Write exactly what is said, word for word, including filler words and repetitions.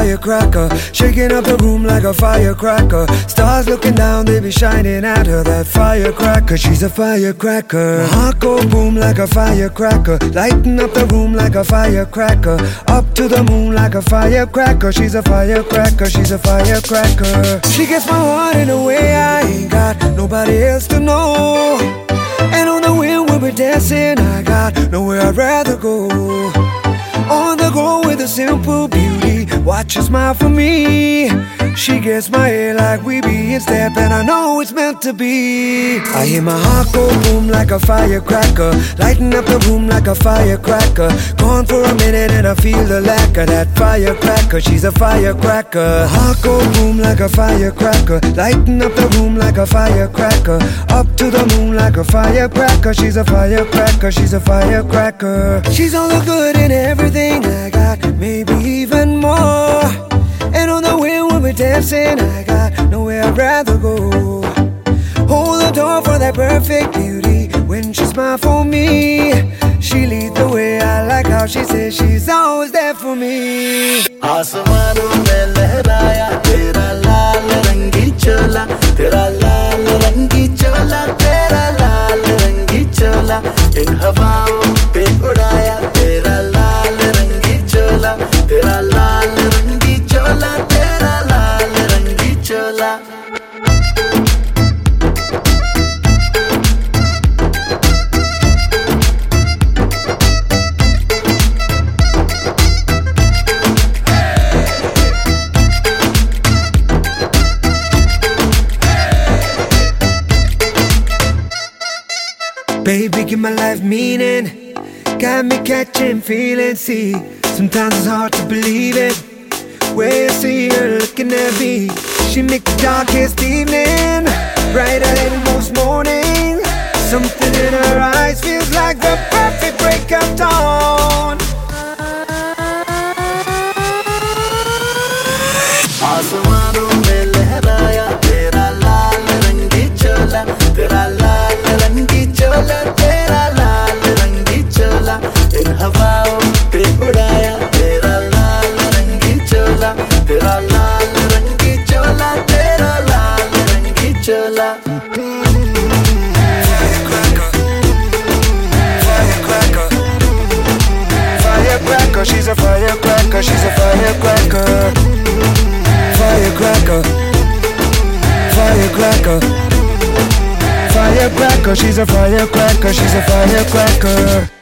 firecracker, shaking up the room like a firecracker. Stars looking down, they be shining at her. That firecracker, she's a firecracker. My heart go boom like a firecracker, lighting up the room like a firecracker. Up to the moon like a firecracker. She's a firecracker, she's a firecracker. She gets my heart in a way I ain't got nobody else to know. And on the wind we'll be dancing, I got nowhere I'd rather go. On the go with a simple beauty, watch her smile for me. She gets my hair like we be in step, and I know it's meant to be. I hear my heart go boom like a firecracker, lighting up the room like a firecracker. Gone for a minute and I feel the lack of that firecracker. She's a firecracker. Heart go boom like a firecracker, lighting up the room like a firecracker. Up to the moon like a firecracker. She's a firecracker, she's a firecracker. She's all the good in everything I got, maybe even more. And on the wind when we're dancing, I got nowhere I'd rather go. Hold the door for that perfect beauty when she smiles for me. She leads the way, I like how she says she's always there for me. आसमानों में लहराया तेरा लाल रंगी चोला, तेरा लाल रंगी चोला, तेरा लाल रंगी चोला, इन हवाओं पे उड़ाया तेरा लाल रंगी चोला, तेरा लाल रंगी चोला, तेरा लाल रंगी चोला. Baby, give my life meaning, got me catching feelings. See, sometimes it's hard to believe it, when I see her looking at me. She make the darkest evening brighter than most morning. Something in her eyes feels like the perfect break of dawn. आसमानों में लहराया तेरा लाल रंगी चोला, तेरा लाल रंगी चोला, तेरा लाल रंगी चोला, इन हवाओं पे उड़ाया तेरा लाल रंगी चोला, तेरा लाल रंगी चोला, तेरा लाल रंगी चोला. Firecracker, firecracker, firecracker, she's a firecracker, she's a firecracker. Firecracker, firecracker, firecracker, she's a firecracker, she's a firecracker.